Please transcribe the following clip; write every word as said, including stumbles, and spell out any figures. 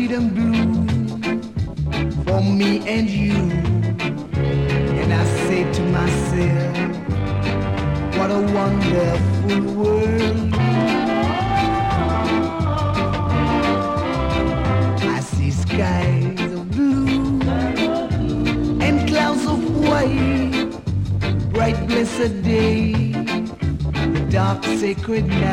freedom blue for me and you. And I say to myself, what a wonderful world. I see skies of blue and clouds of white, bright blessed day, the dark sacred night.